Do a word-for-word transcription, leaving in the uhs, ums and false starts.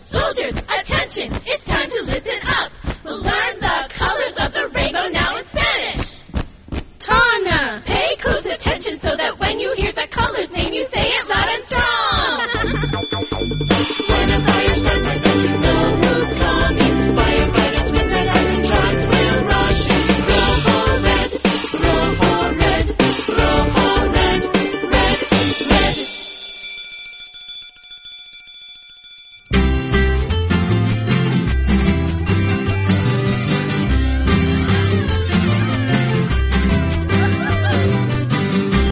Soldiers, attention, it's time to listen up. We'll learn the colors of the rainbow now in Spanish. Tana, pay close attention so that